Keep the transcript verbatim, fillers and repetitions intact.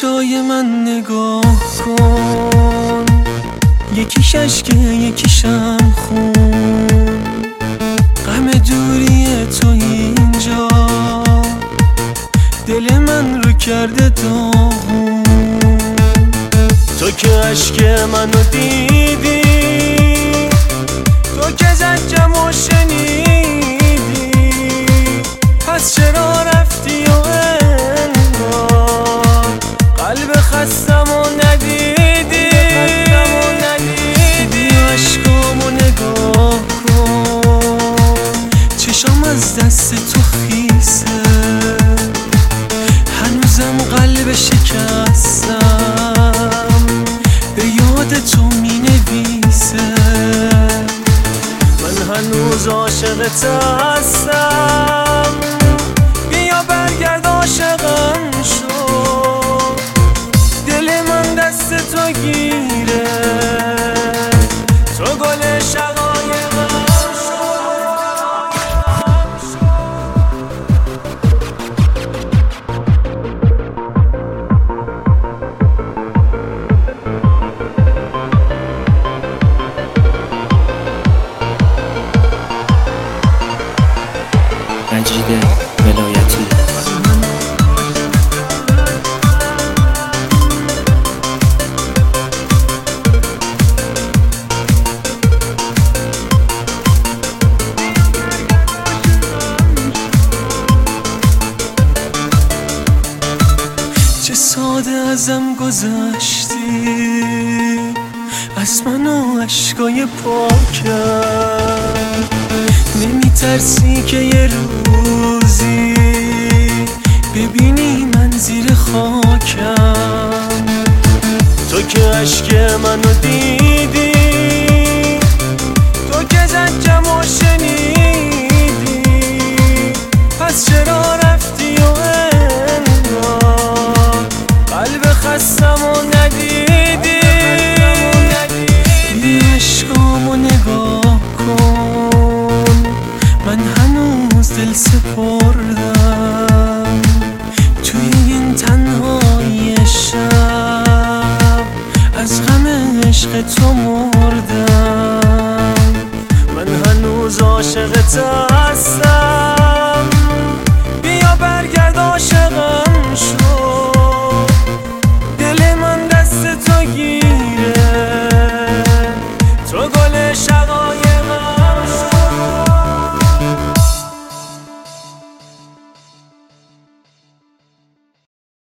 چشای من نگاه کن، یکیش اشکه یکیشم خون. غم دوری تو اینجا دل من رو کرده داغون. تو که اشک منو دیدی، تو که زجمو شنیدی، پس چرا رفتی و انگار قلب خستمو ندیدی؟ بیا اشکامو نگاه کن، چشام از دست تو خیسه، هنوزم قلب شکستم به یاد تو می نویسه. من هنوز عاشقت هستم، بیا برگرد عاشقم شو، دل من دست تو گیره، تو گل شقایقم شو. مجید ولایتی. چه ساده ازم گذشتی، از من و اشکای پاکم. نمی ترسی که یه روزی ببینی من زیر خاکم؟ تو که اشک منو دیدی، تو که زجمو شنیدی، پس چرا رفتی و انگار قلب خستمو ندیدی؟ بیا اشکامو نگاه کن، من هنوز دل سپردم توی این تنهایی شب، از غم عشق تو مردم. من هنوز عاشقت هستم،